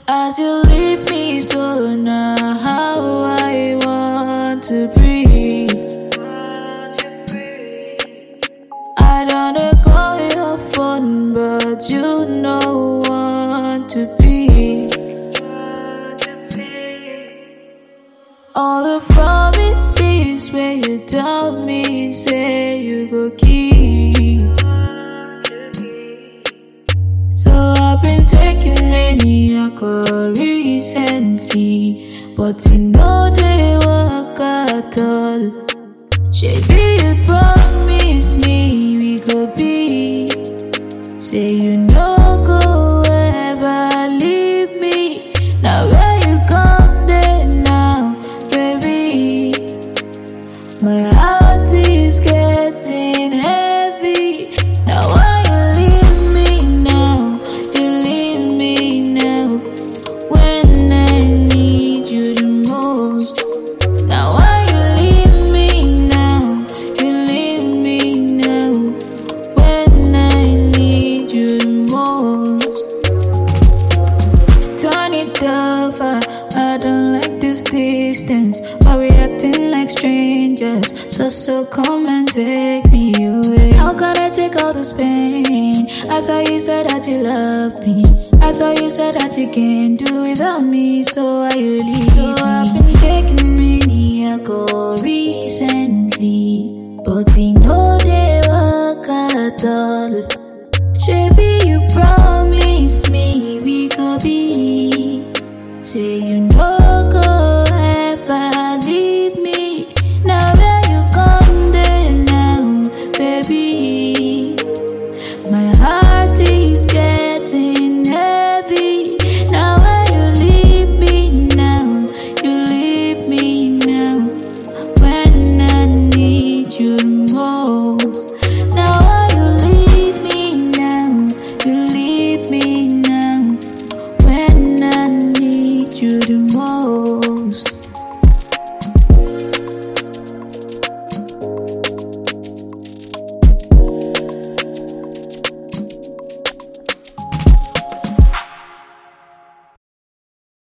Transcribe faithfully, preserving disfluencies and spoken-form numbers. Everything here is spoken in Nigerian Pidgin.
As you leave me, so now how I want to breathe. I don't call your phone, but you know want to be. All the promises where you tell me, say you go keep. So I've been taking many alcohol recently, but you know they work at all. Maybe you promise me we go be. Say you no go ever leave me. Now where you come there now, baby? My heart is getting heavy. Now why you leave me now? You leave me now when I need you the most. Now why you leave me now? You leave me now when I need you the most. Turn it over, I don't like this distance. Why we acting like strangers? So, so come and take me away. How can I take all this pain? I thought you said that you loved me. I thought you said that you can't do without me. So why you leave So me? I've been taking many alcohol recently, but you know they work at all. Maybe you promise me we could be. Say you no go ever leave me. Now where you come there now, baby?